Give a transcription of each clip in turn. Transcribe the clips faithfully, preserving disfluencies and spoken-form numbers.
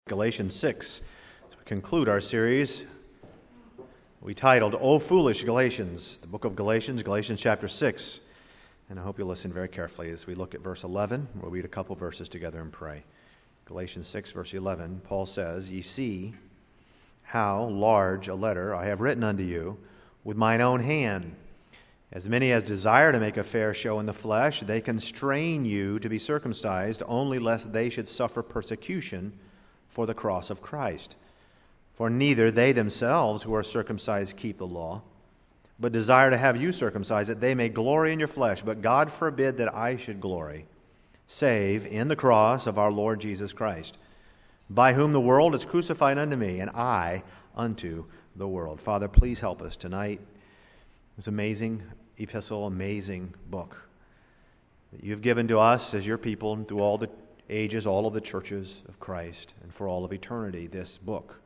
Galatians six. As we conclude our series, we titled, O Foolish Galatians, the book of Galatians, Galatians chapter six. And I hope you'll listen very carefully as we look at verse eleven. We'll read a couple verses together and pray. Galatians six, verse eleven, Paul says, Ye see how large a letter I have written unto you with mine own hand. As many as desire to make a fair show in the flesh, they constrain you to be circumcised, only lest they should suffer persecution for the cross of Christ. For neither they themselves who are circumcised keep the law, but desire to have you circumcised, that they may glory in your flesh. But God forbid that I should glory, save in the cross of our Lord Jesus Christ, by whom the world is crucified unto me, and I unto the world. Father, please help us tonight. This amazing epistle, amazing book that you've given to us as your people and through all the ages, all of the churches of Christ, and for all of eternity, this book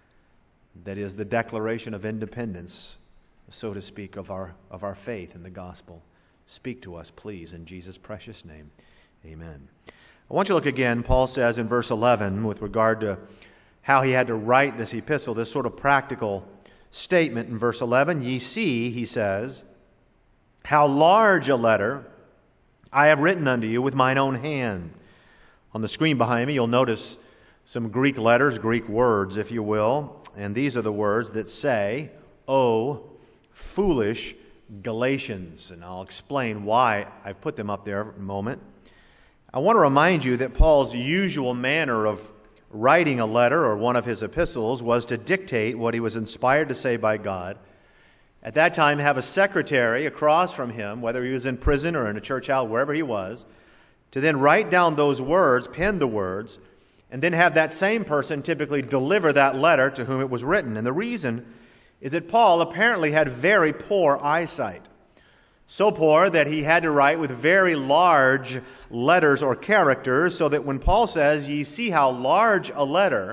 that is the declaration of independence, so to speak, of our of our faith in the gospel. Speak to us, please, in Jesus' precious name. Amen. I want you to look again, Paul says in verse eleven, with regard to how he had to write this epistle, this sort of practical statement in verse eleven. Ye see, he says, how large a letter I have written unto you with mine own hand. On the screen behind me, you'll notice some Greek letters, Greek words, if you will. And these are the words that say, O foolish Galatians. And I'll explain why I've put them up there in a moment. I want to remind you that Paul's usual manner of writing a letter or one of his epistles was to dictate what he was inspired to say by God. At that time, have a secretary across from him, whether he was in prison or in a church house, wherever he was, to then write down those words, pen the words, and then have that same person typically deliver that letter to whom it was written. And the reason is that Paul apparently had very poor eyesight. So poor that he had to write with very large letters or characters, so that when Paul says, Ye see how large a letter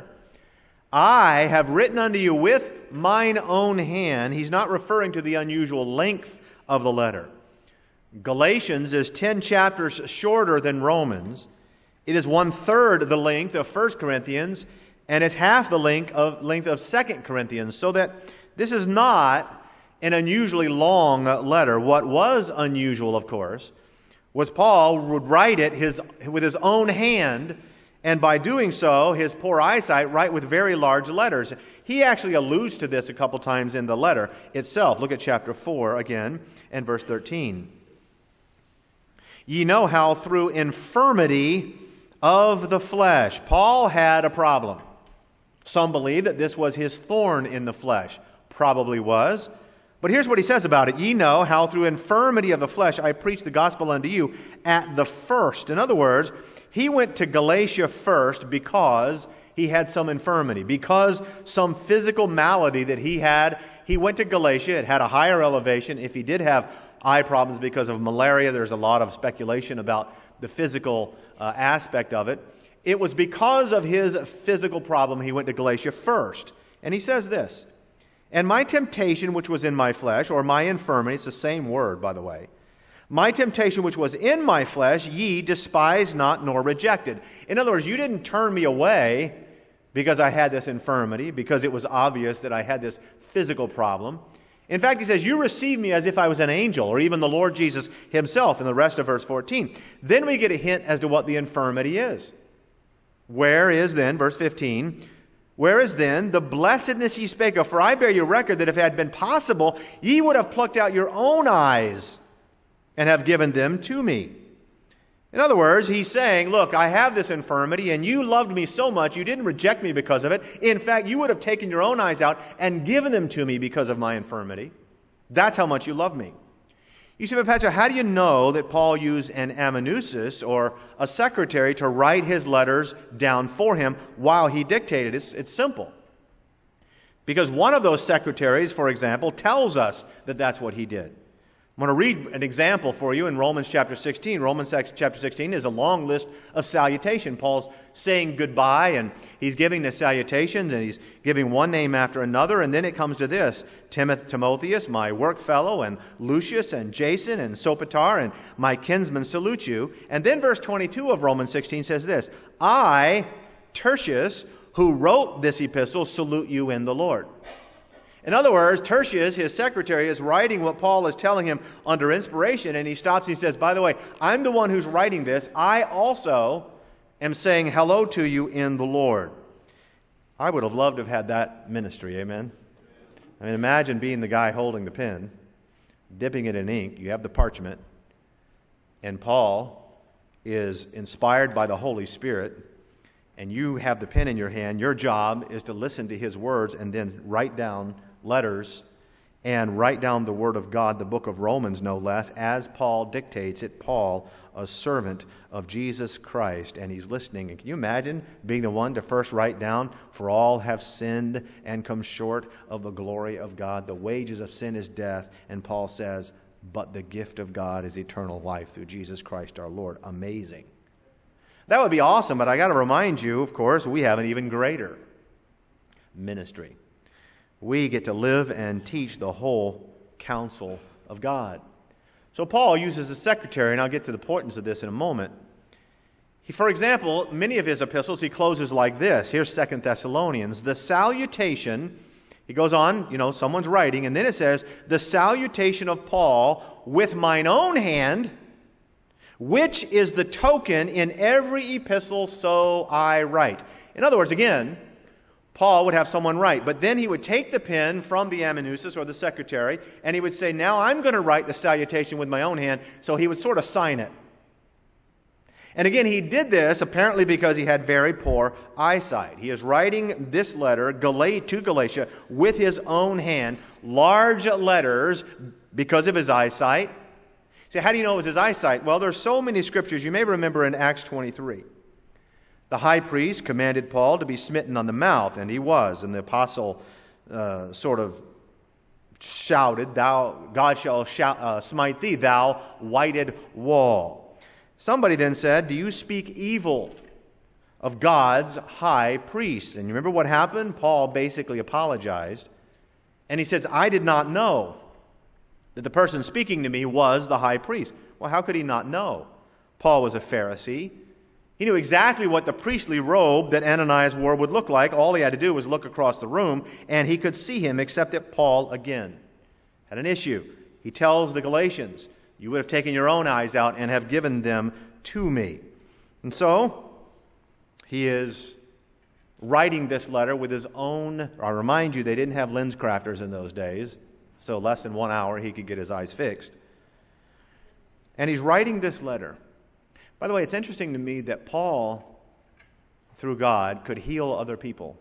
I have written unto you with mine own hand, he's not referring to the unusual length of the letter. Galatians is ten chapters shorter than Romans. It is one-third the length of First Corinthians, and it's half the length of, length of Second Corinthians, so that this is not an unusually long letter. What was unusual, of course, was Paul would write it his, with his own hand, and by doing so, his poor eyesight, write with very large letters. He actually alludes to this a couple times in the letter itself. Look at chapter four again, and verse thirteen. Ye know how through infirmity of the flesh. Paul had a problem. Some believe that this was his thorn in the flesh. Probably was. But here's what he says about it. Ye know how through infirmity of the flesh I preached the gospel unto you at the first. In other words, he went to Galatia first because he had some infirmity. Because some physical malady that he had, he went to Galatia. It had a higher elevation. If he did have eye problems because of malaria, there's a lot of speculation about the physical uh, aspect of it. It was because of his physical problem he went to Galatia first. And he says this, And my temptation which was in my flesh, or my infirmity, it's the same word, by the way, my temptation which was in my flesh, ye despised not nor rejected. In other words, you didn't turn me away because I had this infirmity, because it was obvious that I had this physical problem. In fact, he says, you receive me as if I was an angel, or even the Lord Jesus himself in the rest of verse fourteen. Then we get a hint as to what the infirmity is. Where is then, verse fifteen, Where is then the blessedness ye spake of? For I bear you record that if it had been possible, ye would have plucked out your own eyes and have given them to me. In other words, he's saying, look, I have this infirmity, and you loved me so much, you didn't reject me because of it. In fact, you would have taken your own eyes out and given them to me because of my infirmity. That's how much you love me. You say, but Pastor, how do you know that Paul used an amanuensis, or a secretary, to write his letters down for him while he dictated? It's, it's simple. Because one of those secretaries, for example, tells us that that's what he did. I'm going to read an example for you in Romans chapter sixteen. Romans chapter sixteen is a long list of salutation. Paul's saying goodbye, and he's giving the salutations, and he's giving one name after another, and then it comes to this. Timothy, Timotheus, my work fellow, and Lucius, and Jason, and Sopater, and my kinsmen salute you. And then verse twenty-two of Romans sixteen says this, I, Tertius, who wrote this epistle, salute you in the Lord. In other words, Tertius, his secretary, is writing what Paul is telling him under inspiration, and he stops and he says, by the way, I'm the one who's writing this. I also am saying hello to you in the Lord. I would have loved to have had that ministry, amen? I mean, imagine being the guy holding the pen, dipping it in ink. You have the parchment, and Paul is inspired by the Holy Spirit, and you have the pen in your hand. Your job is to listen to his words and then write down letters and write down the Word of God, the book of Romans no less, as Paul dictates it. Paul, a servant of Jesus Christ, and he's listening. And can you imagine being the one to first write down, for all have sinned and come short of the glory of God. The wages of sin is death. And Paul says, but the gift of God is eternal life through Jesus Christ our Lord. Amazing. That would be awesome, but I got to remind you, of course, we have an even greater ministry. We get to live and teach the whole counsel of God. So Paul uses a secretary, and I'll get to the importance of this in a moment. He, for example, many of his epistles, he closes like this. Here's Second Thessalonians. The salutation, he goes on, you know, someone's writing, and then it says, the salutation of Paul with mine own hand, which is the token in every epistle, so I write. In other words, again, Paul would have someone write, but then he would take the pen from the amanuensis or the secretary, and he would say, now I'm going to write the salutation with my own hand, so he would sort of sign it. And again, he did this apparently because he had very poor eyesight. He is writing this letter to Galatia with his own hand, large letters because of his eyesight. So how do you know it was his eyesight? Well, there are so many scriptures. You may remember in Acts twenty-three. The high priest commanded Paul to be smitten on the mouth, and he was. And the apostle uh, sort of shouted, "Thou, God shall shout, uh, smite thee, thou whited wall." Somebody then said, "Do you speak evil of God's high priest?" And you remember what happened? Paul basically apologized, and he says, "I did not know that the person speaking to me was the high priest." Well, how could he not know? Paul was a Pharisee. He knew exactly what the priestly robe that Ananias wore would look like. All he had to do was look across the room, and he could see him, except that Paul, again, had an issue. He tells the Galatians, "You would have taken your own eyes out and have given them to me." And so, he is writing this letter with his own... I remind you, they didn't have lens crafters in those days, so less than one hour he could get his eyes fixed. And he's writing this letter. By the way, it's interesting to me that Paul, through God, could heal other people.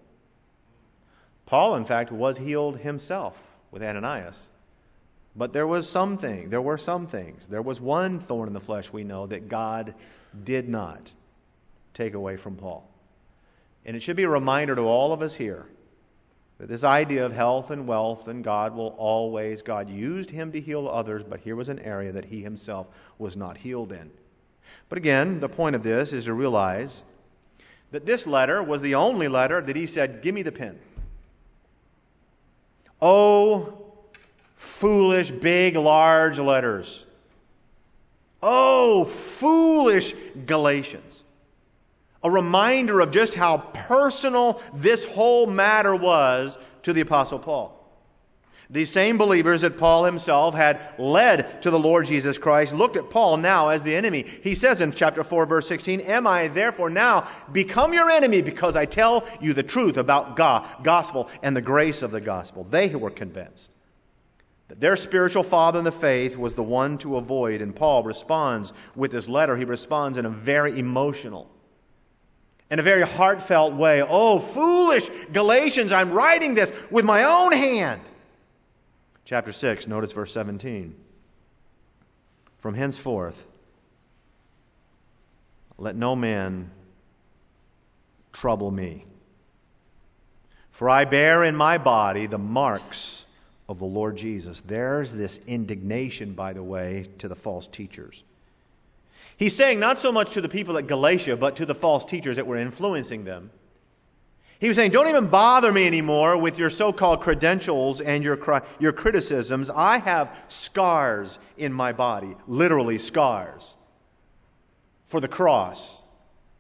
Paul, in fact, was healed himself with Ananias. But there was something, there were some things. There was one thorn in the flesh, we know, that God did not take away from Paul. And it should be a reminder to all of us here that this idea of health and wealth and God will always, God used him to heal others, but here was an area that he himself was not healed in. But again, the point of this is to realize that this letter was the only letter that he said, "Give me the pen." Oh, foolish, big, large letters. Oh, foolish Galatians. A reminder of just how personal this whole matter was to the Apostle Paul. These same believers that Paul himself had led to the Lord Jesus Christ looked at Paul now as the enemy. He says in chapter four, verse sixteen, "Am I therefore now become your enemy because I tell you the truth about God, gospel and the grace of the gospel?" They were convinced that their spiritual father in the faith was the one to avoid. And Paul responds with this letter. He responds in a very emotional, in a very heartfelt way. "Oh, foolish Galatians, I'm writing this with my own hand." Chapter six, notice verse seventeen. "From henceforth, let no man trouble me. For I bear in my body the marks of the Lord Jesus." There's this indignation, by the way, to the false teachers. He's saying not so much to the people at Galatia, but to the false teachers that were influencing them. He was saying, don't even bother me anymore with your so-called credentials and your, your criticisms. I have scars in my body, literally scars, for the cross.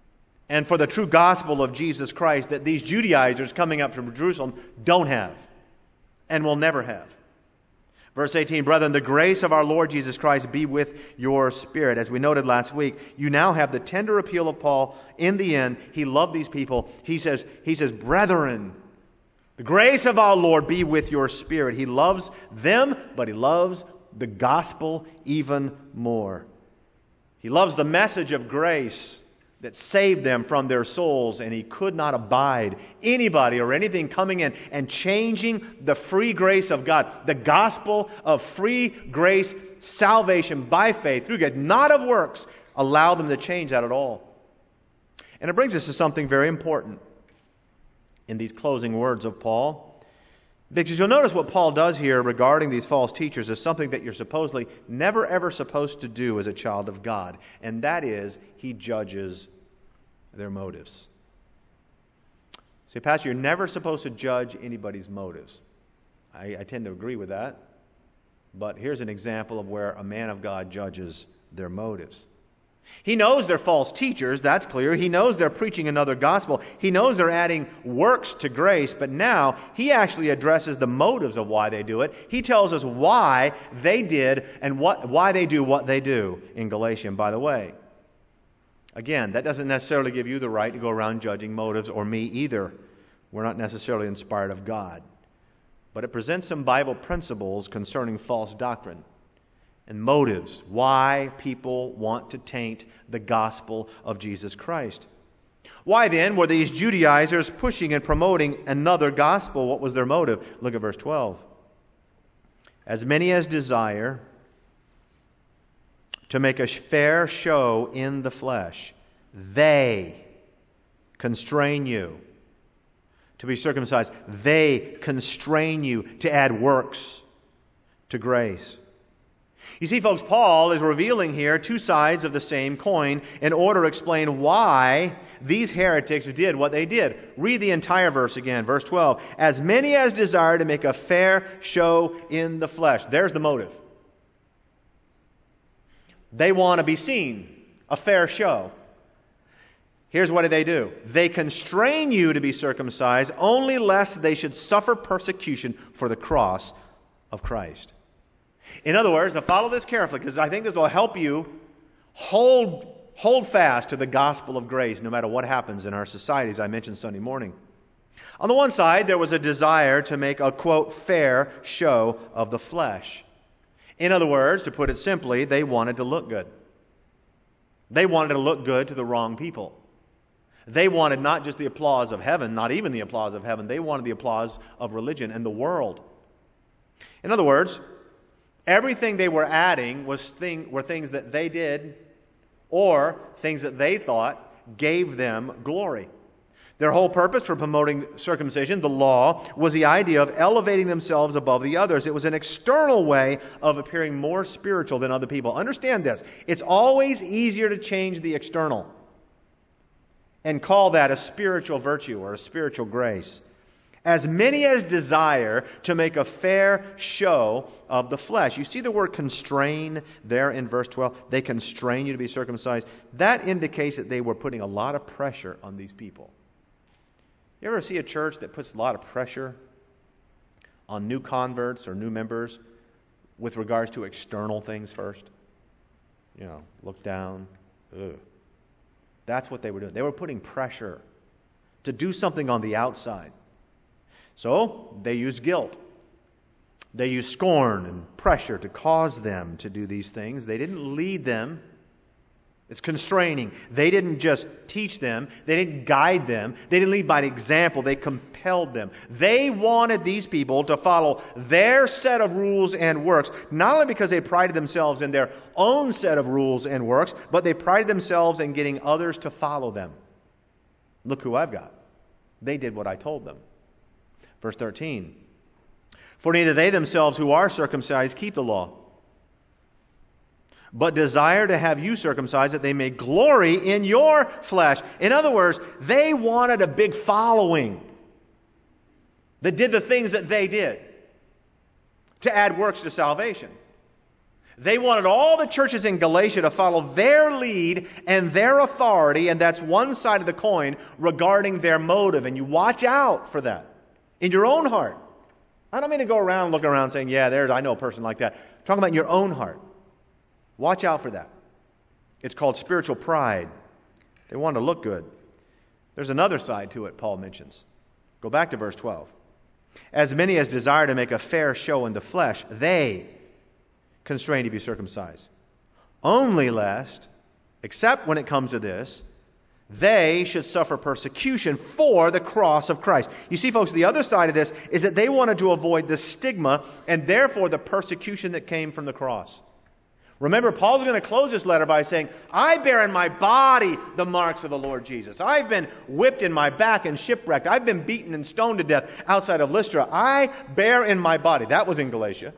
and for the true gospel of Jesus Christ that these Judaizers coming up from Jerusalem don't have and will never have. Verse eighteen, brethren, the grace of our Lord Jesus Christ be with your spirit. As we noted last week, you now have the tender appeal of Paul. In the end, he loved these people. He says, he says, brethren, the grace of our Lord be with your spirit. He loves them, but he loves the gospel even more. He loves the message of grace that saved them from their souls, and he could not abide anybody or anything coming in and changing the free grace of God, the gospel of free grace, salvation by faith through God, not of works, allow them to change that at all. And it brings us to something very important in these closing words of Paul. Because you'll notice what Paul does here regarding these false teachers is something that you're supposedly never ever supposed to do as a child of God. And that is, he judges their motives. See, Pastor, you're never supposed to judge anybody's motives. I, I tend to agree with that. But here's an example of where a man of God judges their motives. He knows they're false teachers, that's clear. He knows they're preaching another gospel. He knows they're adding works to grace, but now he actually addresses the motives of why they do it. He tells us why they did and what why they do what they do in Galatians, by the way. Again, that doesn't necessarily give you the right to go around judging motives, or me either. We're not necessarily inspired of God. But it presents some Bible principles concerning false doctrine and motives, why people want to taint the gospel of Jesus Christ. Why then were these Judaizers pushing and promoting another gospel? What was their motive? Look at verse twelve. As many as desire to make a fair show in the flesh, they constrain you to be circumcised. They constrain you to add works to grace. You see, folks, Paul is revealing here two sides of the same coin in order to explain why these heretics did what they did. Read the entire verse again, verse twelve. As many as desire to make a fair show in the flesh. There's the motive. They want to be seen, a fair show. Here's what do they do. They constrain you to be circumcised only lest they should suffer persecution for the cross of Christ. In other words, now follow this carefully, because I think this will help you hold, hold fast to the gospel of grace no matter what happens in our society, as I mentioned Sunday morning. On the one side, there was a desire to make a, quote, fair show of the flesh. In other words, to put it simply, they wanted to look good. They wanted to look good to the wrong people. They wanted not just the applause of heaven, not even the applause of heaven. They wanted the applause of religion and the world. In other words, everything they were adding was thing, were things that they did or things that they thought gave them glory. Their whole purpose for promoting circumcision, the law, was the idea of elevating themselves above the others. It was an external way of appearing more spiritual than other people. Understand this. It's always easier to change the external and call that a spiritual virtue or a spiritual grace. As many as desire to make a fair show of the flesh. You see the word constrain there in verse twelve? They constrain you to be circumcised. That indicates that they were putting a lot of pressure on these people. You ever see a church that puts a lot of pressure on new converts or new members with regards to external things first? You know, look down. Ugh. That's what they were doing. They were putting pressure to do something on the outside. So they used guilt. They used scorn and pressure to cause them to do these things. They didn't lead them. It's constraining. They didn't just teach them. They didn't guide them. They didn't lead by example. They compelled them. They wanted these people to follow their set of rules and works, not only because they prided themselves in their own set of rules and works, but they prided themselves in getting others to follow them. Look who I've got. They did what I told them. Verse thirteen. For neither they themselves who are circumcised keep the law, but desire to have you circumcised, that they may glory in your flesh. In other words, they wanted a big following that did the things that they did to add works to salvation. They wanted all the churches in Galatia to follow their lead and their authority, and that's one side of the coin regarding their motive. And you watch out for that in your own heart. I don't mean to go around looking around saying, yeah, there's I know a person like that. I'm talking about in your own heart. Watch out for that. It's called spiritual pride. They want to look good. There's another side to it, Paul mentions. Go back to verse twelve. As many as desire to make a fair show in the flesh, they constrain to be circumcised. Only lest, except when it comes to this, they should suffer persecution for the cross of Christ. You see, folks, the other side of this is that they wanted to avoid the stigma and therefore the persecution that came from the cross. Remember, Paul's going to close this letter by saying, I bear in my body the marks of the Lord Jesus. I've been whipped in my back and shipwrecked. I've been beaten and stoned to death outside of Lystra. I bear in my body. That was in Galatia.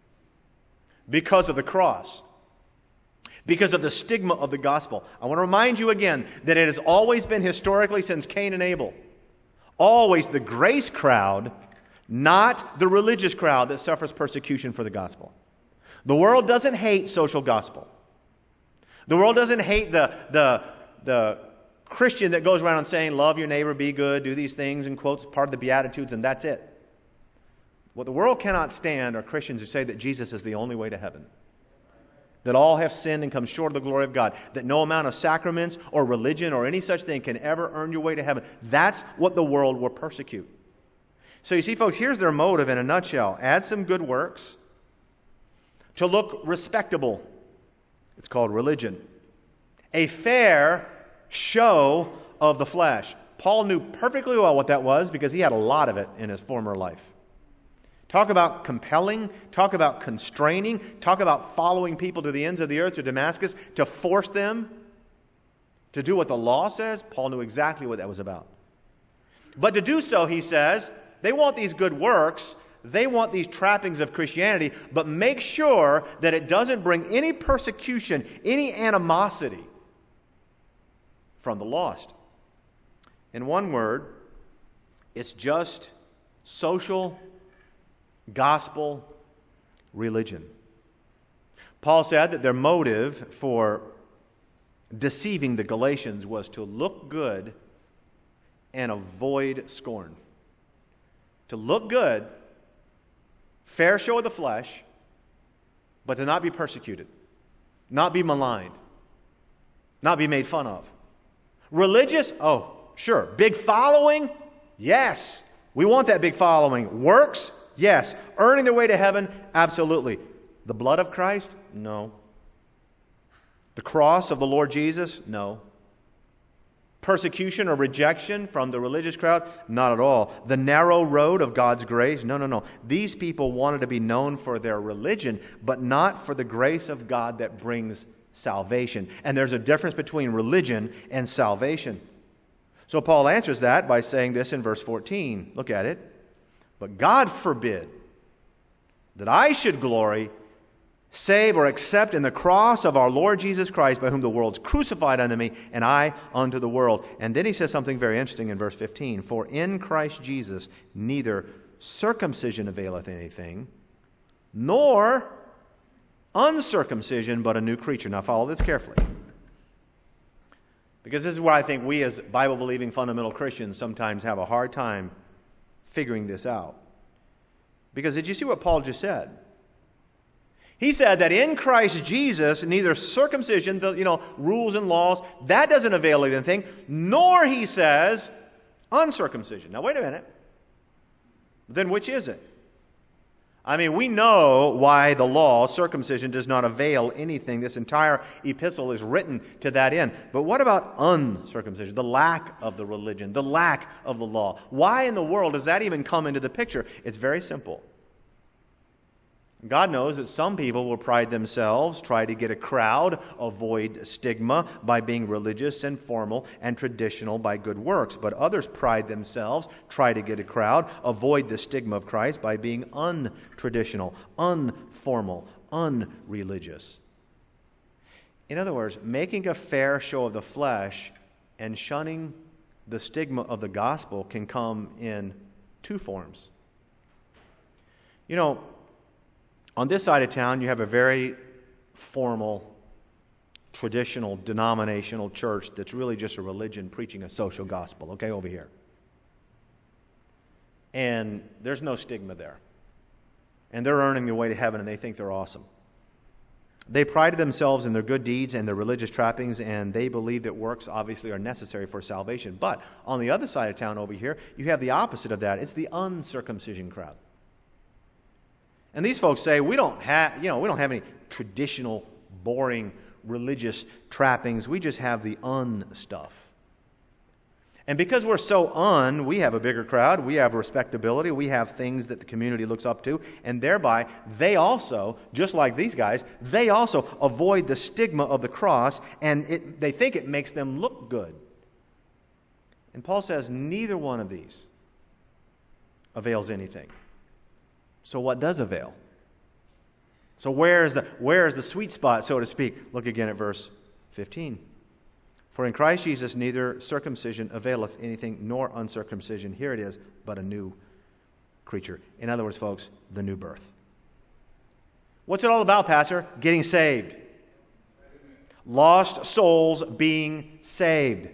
Because of the cross. Because of the stigma of the gospel. I want to remind you again that it has always been historically since Cain and Abel. Always the grace crowd, not the religious crowd that suffers persecution for the gospel. The world doesn't hate social gospel. The world doesn't hate the, the, the Christian that goes around saying, love your neighbor, be good, do these things, and quotes part of the Beatitudes, and that's it. What the world cannot stand are Christians who say that Jesus is the only way to heaven. That all have sinned and come short of the glory of God. That no amount of sacraments or religion or any such thing can ever earn your way to heaven. That's what the world will persecute. So you see, folks, here's their motive in a nutshell. Add some good works to look respectable. It's called religion. A fair show of the flesh. Paul knew perfectly well what that was because he had a lot of it in his former life. Talk about compelling, talk about constraining, talk about following people to the ends of the earth, to Damascus, to force them to do what the law says. Paul knew exactly what that was about. But to do so, he says, they want these good works, they want these trappings of Christianity, but make sure that it doesn't bring any persecution, any animosity from the lost. In one word, it's just social gospel religion. Paul said that their motive for deceiving the Galatians was to look good and avoid scorn. To look good, fair show of the flesh, but to not be persecuted, not be maligned, not be made fun of. Religious? Oh, sure. Big following? Yes. We want that big following. Works? Yes. Earning their way to heaven? Absolutely. The blood of Christ? No. The cross of the Lord Jesus? No. Persecution or rejection from the religious crowd? Not at all. The narrow road of God's grace? No, no, no. These people wanted to be known for their religion, but not for the grace of God that brings salvation. And there's a difference between religion and salvation. So Paul answers that by saying this in verse fourteen. Look at it. But God forbid that I should glory, save or accept in the cross of our Lord Jesus Christ, by whom the world's crucified unto me, and I unto the world. And then he says something very interesting in verse fifteen. For in Christ Jesus neither circumcision availeth anything, nor uncircumcision, but a new creature. Now follow this carefully. Because this is where I think we as Bible-believing fundamental Christians sometimes have a hard time figuring this out. Because did you see what Paul just said? He said that in Christ Jesus, neither circumcision, the you know, rules and laws, that doesn't avail anything, nor, he says, uncircumcision. Now wait a minute. Then which is it? I mean, we know why the law, circumcision, does not avail anything. This entire epistle is written to that end. But what about uncircumcision, the lack of the religion, the lack of the law? Why in the world does that even come into the picture? It's very simple. God knows that some people will pride themselves, try to get a crowd, avoid stigma by being religious and formal and traditional by good works. But others pride themselves, try to get a crowd, avoid the stigma of Christ by being untraditional, unformal, unreligious. In other words, making a fair show of the flesh and shunning the stigma of the gospel can come in two forms. You know, on this side of town, you have a very formal, traditional, denominational church that's really just a religion preaching a social gospel, okay, over here. And there's no stigma there. And they're earning their way to heaven, and they think they're awesome. They prided themselves in their good deeds and their religious trappings, and they believe that works obviously are necessary for salvation. But on the other side of town over here, you have the opposite of that. It's the uncircumcision crowd. And these folks say, we don't have, you know, we don't have any traditional, boring religious trappings. We just have the un stuff. And because we're so un, we have a bigger crowd, we have respectability, we have things that the community looks up to, and thereby they also, just like these guys, they also avoid the stigma of the cross, and it, they think it makes them look good. And Paul says neither one of these avails anything. So what does avail? So where is the, where is the sweet spot, so to speak? Look again at verse fifteen. For in Christ Jesus neither circumcision availeth anything, nor uncircumcision, here it is, but a new creature. In other words, folks, the new birth. What's it all about, Pastor? Getting saved. Lost souls being saved.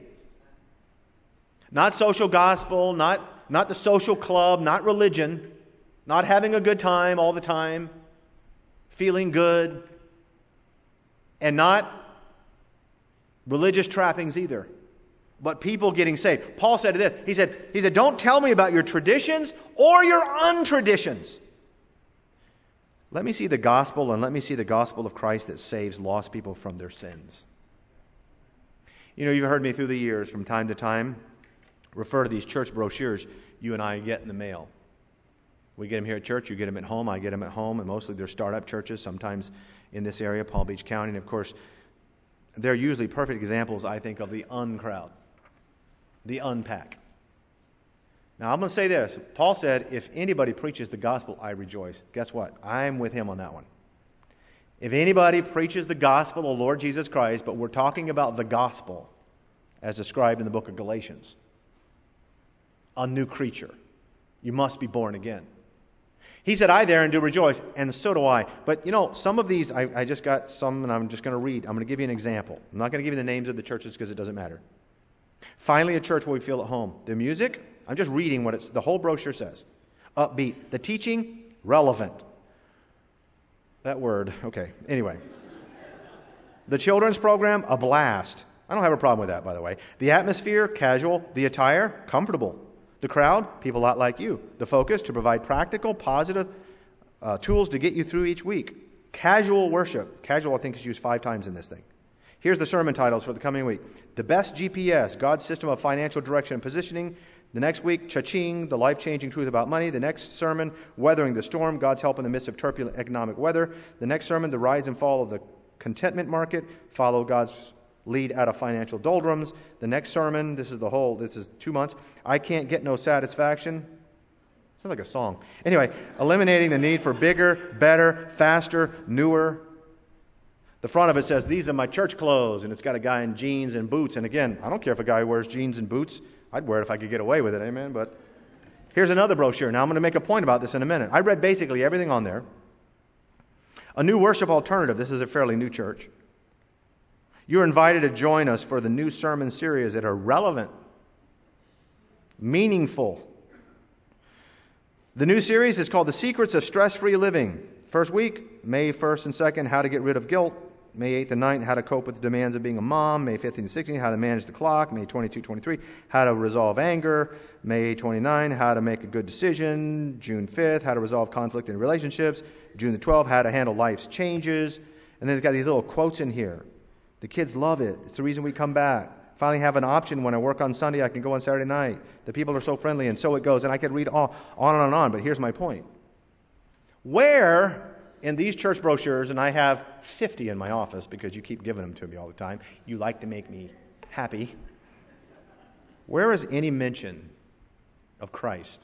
Not social gospel, not, not the social club, not religion, not having a good time all the time, feeling good, and not religious trappings either, but people getting saved. Paul said this, he said, he said, don't tell me about your traditions or your untraditions. Let me see the gospel, and let me see the gospel of Christ that saves lost people from their sins. You know, you've heard me through the years from time to time refer to these church brochures you and I get in the mail. We get them here at church, you get them at home, I get them at home, and mostly they're startup churches, sometimes in this area, Palm Beach County, and of course, they're usually perfect examples, I think, of the uncrowd, the unpack. Now, I'm going to say this. Paul said, if anybody preaches the gospel, I rejoice. Guess what? I'm with him on that one. If anybody preaches the gospel of the Lord Jesus Christ, but we're talking about the gospel as described in the book of Galatians, a new creature. You must be born again. He said, I there and do rejoice, and so do I. But, you know, some of these, I, I just got some, and I'm just going to read. I'm going to give you an example. I'm not going to give you the names of the churches because it doesn't matter. Finally, a church where we feel at home. The music, I'm just reading what it's, the whole brochure says. Upbeat. The teaching, relevant. That word, okay. Anyway. The children's program, a blast. I don't have a problem with that, by the way. The atmosphere, casual. The attire, comfortable. The crowd, people a lot like you. The focus, to provide practical, positive uh, tools to get you through each week. Casual worship. Casual, I think, is used five times in this thing. Here's the sermon titles for the coming week. The best G P S, God's system of financial direction and positioning. The next week, Cha-Ching, the life-changing truth about money. The next sermon, Weathering the Storm, God's help in the midst of turbulent economic weather. The next sermon, the rise and fall of the contentment market. Follow God's lead out of financial doldrums. The next sermon, this is the whole, this is two months. I can't get no satisfaction. Sounds like a song. Anyway, eliminating the need for bigger, better, faster, newer. The front of it says, these are my church clothes, and it's got a guy in jeans and boots. And again, I don't care if a guy wears jeans and boots. I'd wear it if I could get away with it, amen? But here's another brochure. Now I'm going to make a point about this in a minute. I read basically everything on there. A new worship alternative. This is a fairly new church. You're invited to join us for the new sermon series that are relevant, meaningful. The new series is called The Secrets of Stress-Free Living. First week, May first and second, How to Get Rid of Guilt. May eighth and ninth, How to Cope with the Demands of Being a Mom. May fifteenth and sixteenth, How to Manage the Clock. May twenty-second, twenty-three, How to Resolve Anger. May twenty-ninth, How to Make a Good Decision. June fifth, How to Resolve Conflict in Relationships. June the twelfth, How to Handle Life's Changes. And then they've got these little quotes in here. The kids love it. It's the reason we come back. Finally have an option when I work on Sunday, I can go on Saturday night. The people are so friendly, and so it goes. And I could read all, on and on and on, but here's my point. Where in these church brochures, and I have fifty in my office because you keep giving them to me all the time, you like to make me happy. Where is any mention of Christ?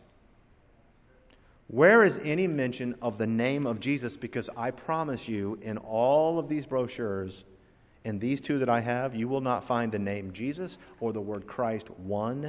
Where is any mention of the name of Jesus? Because I promise you, in all of these brochures, in these two that I have, you will not find the name Jesus or the word Christ one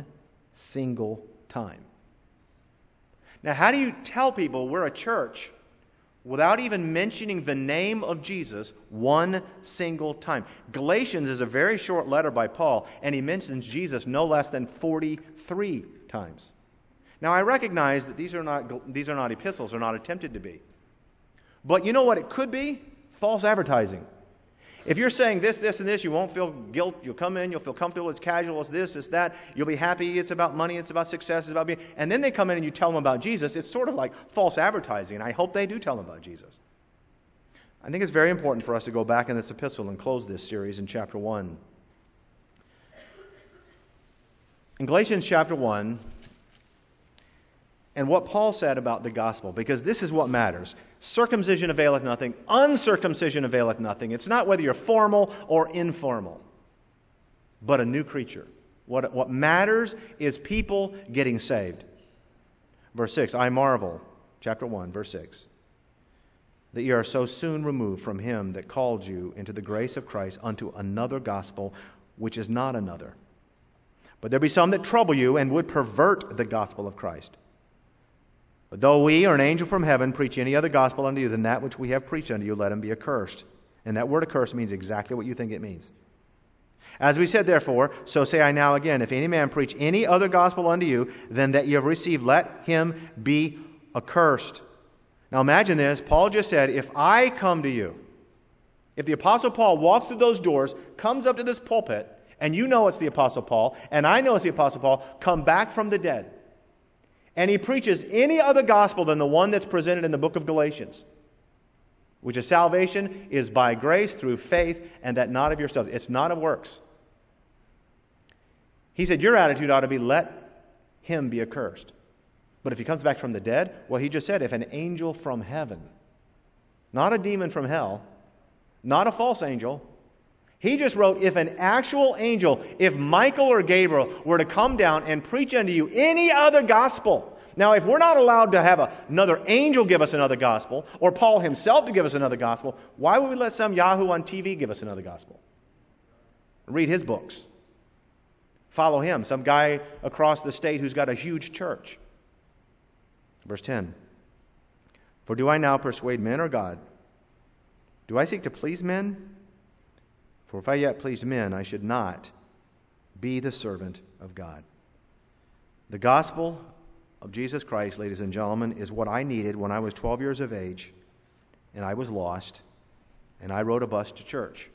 single time. Now, how do you tell people we're a church without even mentioning the name of Jesus one single time. Galatians is a very short letter by Paul, and he mentions Jesus no less than forty-three times. Now, I recognize that these are not these are not epistles, or not attempted to be. But you know what it could be? False advertising. If you're saying this, this, and this, you won't feel guilt. You'll come in, you'll feel comfortable. It's casual. It's this, it's that. You'll be happy. It's about money. It's about success. It's about being. And then they come in and you tell them about Jesus. It's sort of like false advertising. And I hope they do tell them about Jesus. I think it's very important for us to go back in this epistle and close this series in chapter one. In Galatians chapter one, and what Paul said about the gospel, because this is what matters. Circumcision availeth nothing. Uncircumcision availeth nothing. It's not whether you're formal or informal, but a new creature. What, what matters is people getting saved. Verse six, I marvel, chapter one, verse six, that ye are so soon removed from him that called you into the grace of Christ unto another gospel, which is not another. But there be some that trouble you and would pervert the gospel of Christ. But though we or an angel from heaven preach any other gospel unto you than that which we have preached unto you, let him be accursed. And that word accursed means exactly what you think it means. As we said, therefore, so say I now again, if any man preach any other gospel unto you than that you have received, let him be accursed. Now imagine this. Paul just said, if I come to you, if the Apostle Paul walks through those doors, comes up to this pulpit, and you know it's the Apostle Paul, and I know it's the Apostle Paul, come back from the dead, and he preaches any other gospel than the one that's presented in the book of Galatians, which is salvation is by grace through faith, and that not of yourselves. It's not of works. He said your attitude ought to be, let him be accursed. But if he comes back from the dead, well, he just said, if an angel from heaven, not a demon from hell, not a false angel, he just wrote, if an actual angel, if Michael or Gabriel were to come down and preach unto you any other gospel. Now, if we're not allowed to have a, another angel give us another gospel, or Paul himself to give us another gospel, why would we let some Yahoo on T V give us another gospel? Read his books. Follow him, some guy across the state who's got a huge church. Verse ten. For do I now persuade men or God? Do I seek to please men? For if I yet pleased men, I should not be the servant of God. The gospel of Jesus Christ, ladies and gentlemen, is what I needed when I was twelve years of age, and I was lost, and I rode a bus to church.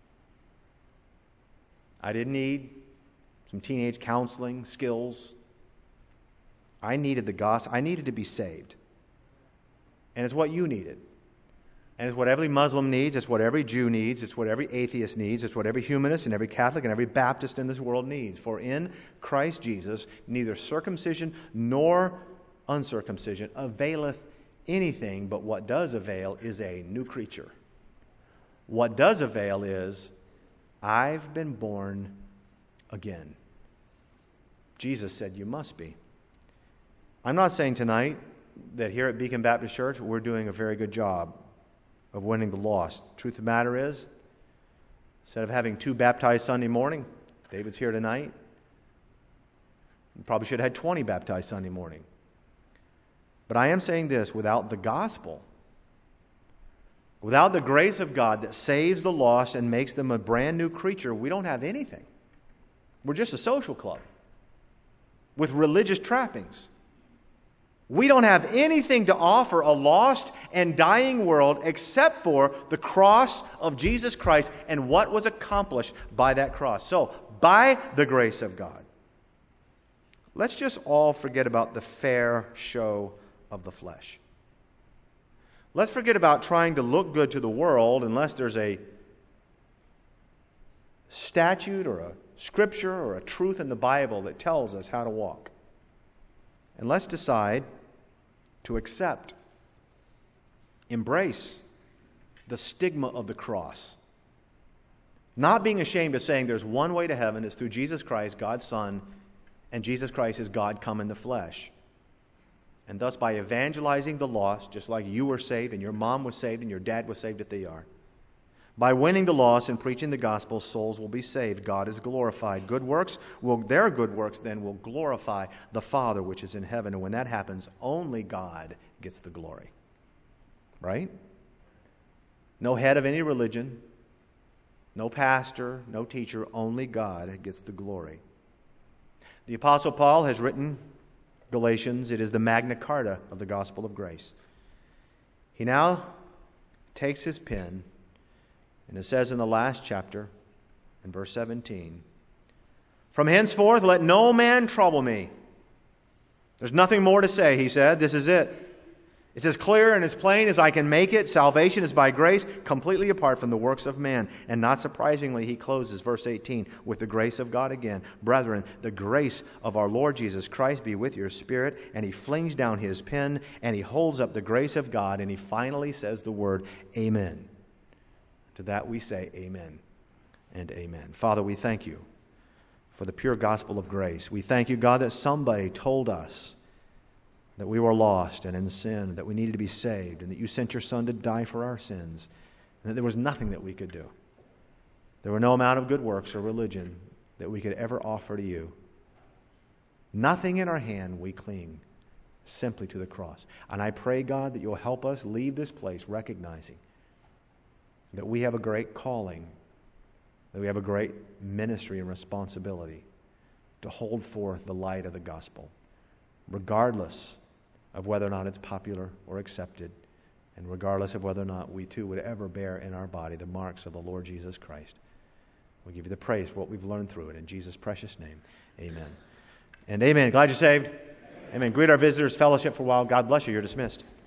I didn't need some teenage counseling skills. I needed the gospel. I needed to be saved. And it's what you needed. And it's what every Muslim needs. It's what every Jew needs. It's what every atheist needs. It's what every humanist and every Catholic and every Baptist in this world needs. For in Christ Jesus, neither circumcision nor uncircumcision availeth anything, but what does avail is a new creature. What does avail is, I've been born again. Jesus said you must be. I'm not saying tonight that here at Beacon Baptist Church we're doing a very good job of winning the lost. Truth of the matter is, instead of having two baptized Sunday morning, David's here tonight, we probably should have had twenty baptized Sunday morning. But I am saying this, without the gospel, without the grace of God that saves the lost and makes them a brand new creature, we don't have anything. We're just a social club with religious trappings. We don't have anything to offer a lost and dying world except for the cross of Jesus Christ and what was accomplished by that cross. So, by the grace of God, let's just all forget about the fair show of the flesh. Let's forget about trying to look good to the world unless there's a statute or a scripture or a truth in the Bible that tells us how to walk. And let's decide to accept, embrace the stigma of the cross. Not being ashamed of saying there's one way to heaven, is through Jesus Christ, God's Son, and Jesus Christ is God come in the flesh. And thus by evangelizing the lost, just like you were saved and your mom was saved and your dad was saved if they are, by winning the lost and preaching the gospel, souls will be saved. God is glorified. Good works, will, their good works then will glorify the Father which is in heaven. And when that happens, only God gets the glory. right? No head of any religion, no pastor, no teacher, only God gets the glory. The Apostle Paul has written Galatians. It is the Magna Carta of the gospel of grace. He now takes his pen, and it says in the last chapter, in verse seventeen, "From henceforth let no man trouble me." There's nothing more to say, he said. This is it. It's as clear and as plain as I can make it. Salvation is by grace, completely apart from the works of man. And not surprisingly, he closes verse eighteen with the grace of God again. "Brethren, the grace of our Lord Jesus Christ be with your spirit." And he flings down his pen and he holds up the grace of God and he finally says the word amen. To that we say amen and amen. Father, we thank you for the pure gospel of grace. We thank you, God, that somebody told us that we were lost and in sin, that we needed to be saved, and that you sent your Son to die for our sins, and that there was nothing that we could do. There were no amount of good works or religion that we could ever offer to you. Nothing in our hand, we cling simply to the cross. And I pray, God, that you'll help us leave this place recognizing that we have a great calling, that we have a great ministry and responsibility to hold forth the light of the gospel, regardless of whether or not it's popular or accepted, and regardless of whether or not we too would ever bear in our body the marks of the Lord Jesus Christ. We give you the praise for what we've learned through it. In Jesus' precious name, amen. And amen. Glad you're saved. Amen. Amen. Greet our visitors, fellowship for a while. God bless you. You're dismissed.